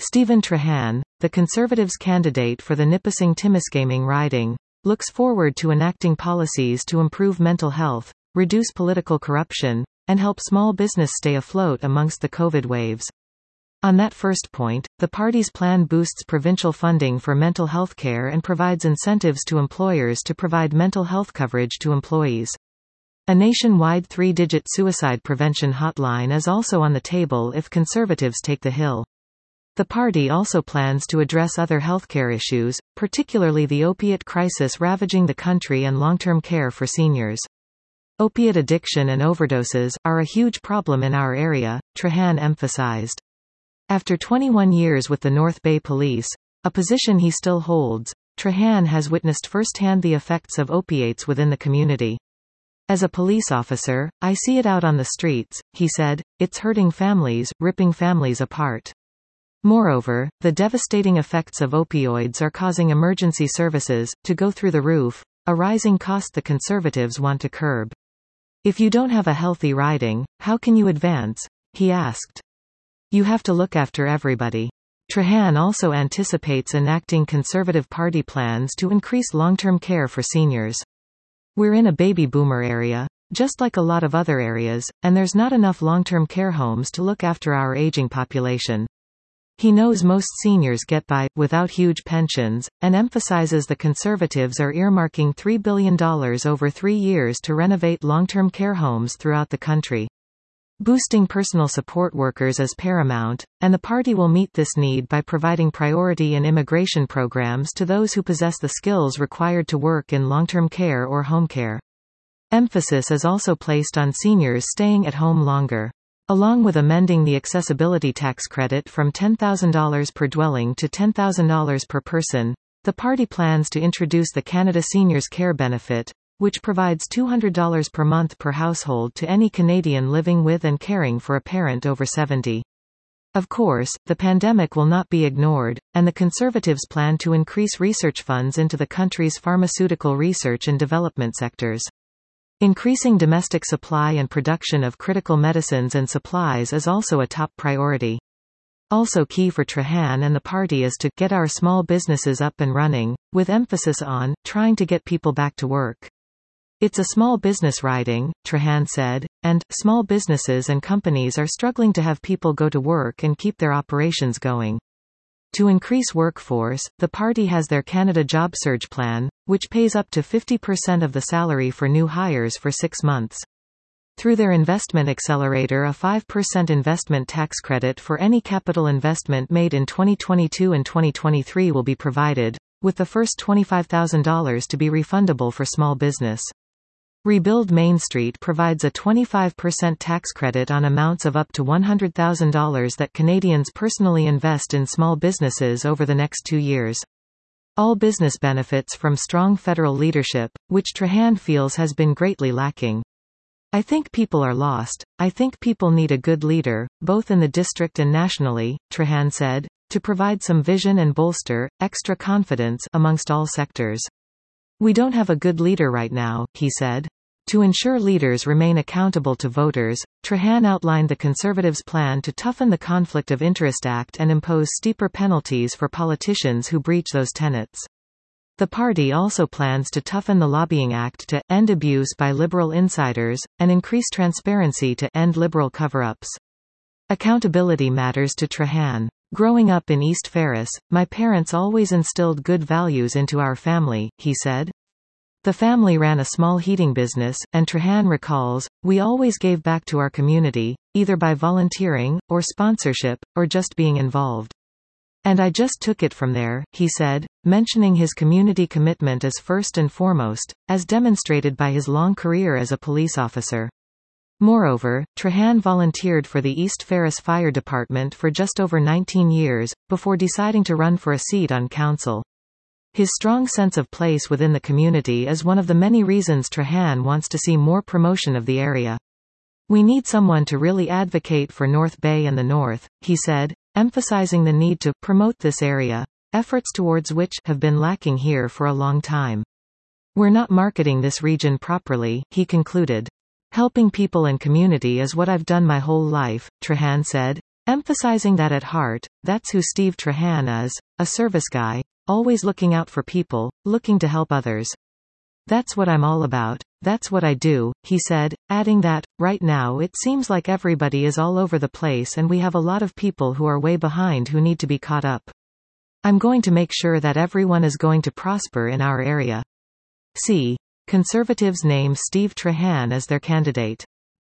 Stephen Trahan, the Conservatives' candidate for the Nipissing-Timiskaming riding, looks forward to enacting policies to improve mental health, reduce political corruption, and help small business stay afloat amongst the COVID waves. On that first point, the party's plan boosts provincial funding for mental health care and provides incentives to employers to provide mental health coverage to employees. A nationwide 3-digit suicide prevention hotline is also on the table if Conservatives take the Hill. The party also plans to address other healthcare issues, particularly the opiate crisis ravaging the country and long-term care for seniors. Opiate addiction and overdoses are a huge problem in our area, Trahan emphasized. After 21 years with the North Bay Police, a position he still holds, Trahan has witnessed firsthand the effects of opiates within the community. As a police officer, I see it out on the streets, he said. It's hurting families, ripping families apart. Moreover, the devastating effects of opioids are causing emergency services to go through the roof, a rising cost the Conservatives want to curb. If you don't have a healthy riding, how can you advance? He asked. You have to look after everybody. Trahan also anticipates enacting Conservative Party plans to increase long-term care for seniors. We're in a baby boomer area, just like a lot of other areas, and there's not enough long-term care homes to look after our aging population. He knows most seniors get by, without huge pensions, and emphasizes the Conservatives are earmarking $3 billion over 3 years to renovate long-term care homes throughout the country. Boosting personal support workers is paramount, and the party will meet this need by providing priority in immigration programs to those who possess the skills required to work in long-term care or home care. Emphasis is also placed on seniors staying at home longer. Along with amending the accessibility tax credit from $10,000 per dwelling to $10,000 per person, the party plans to introduce the Canada Seniors Care Benefit, which provides $200 per month per household to any Canadian living with and caring for a parent over 70. Of course, the pandemic will not be ignored, and the Conservatives plan to increase research funds into the country's pharmaceutical research and development sectors. Increasing domestic supply and production of critical medicines and supplies is also a top priority. Also key for Trahan and the party is to get our small businesses up and running, with emphasis on trying to get people back to work. It's a small business riding, Trahan said, and small businesses and companies are struggling to have people go to work and keep their operations going. To increase workforce, the party has their Canada Job Surge Plan, which pays up to 50% of the salary for new hires for 6 months. Through their investment accelerator, a 5% investment tax credit for any capital investment made in 2022 and 2023 will be provided, with the first $25,000 to be refundable for small business. Rebuild Main Street provides a 25% tax credit on amounts of up to $100,000 that Canadians personally invest in small businesses over the next 2 years. All business benefits from strong federal leadership, which Trahan feels has been greatly lacking. I think people are lost. I think people need a good leader, both in the district and nationally, Trahan said, to provide some vision and bolster extra confidence amongst all sectors. We don't have a good leader right now, he said. To ensure leaders remain accountable to voters, Trahan outlined the Conservatives' plan to toughen the Conflict of Interest Act and impose steeper penalties for politicians who breach those tenets. The party also plans to toughen the Lobbying Act to end abuse by Liberal insiders, and increase transparency to end Liberal cover-ups. Accountability matters to Trahan. Growing up in East Ferris, my parents always instilled good values into our family, he said. The family ran a small heating business, and Trahan recalls, we always gave back to our community, either by volunteering, or sponsorship, or just being involved. And I just took it from there, he said, mentioning his community commitment as first and foremost, as demonstrated by his long career as a police officer. Moreover, Trahan volunteered for the East Ferris Fire Department for just over 19 years, before deciding to run for a seat on council. His strong sense of place within the community is one of the many reasons Trahan wants to see more promotion of the area. We need someone to really advocate for North Bay and the North, he said, emphasizing the need to promote this area, efforts towards which have been lacking here for a long time. We're not marketing this region properly, he concluded. Helping people and community is what I've done my whole life, Trahan said, emphasizing that at heart, that's who Steve Trahan is, a service guy, always looking out for people, looking to help others. That's what I'm all about. That's what I do, he said, adding that, right now it seems like everybody is all over the place and we have a lot of people who are way behind who need to be caught up. I'm going to make sure that everyone is going to prosper in our area. C. Conservatives name Steve Trahan as their candidate.